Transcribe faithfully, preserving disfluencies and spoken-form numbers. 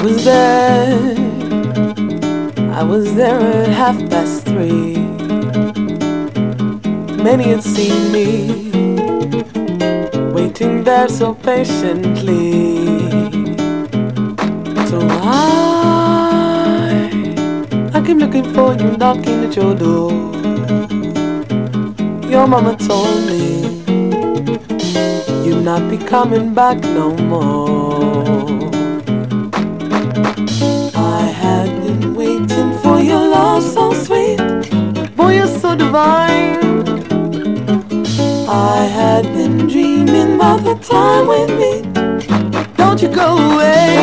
was there, I was there at half past three. Many had seen me waiting there so patiently. So I, I came looking for you, knocking at your door. Your mama told me you'd not be coming back no more. I had been waiting for your love so sweet, boy you're so divine. I had been dreaming about the time with me. Don't you go away.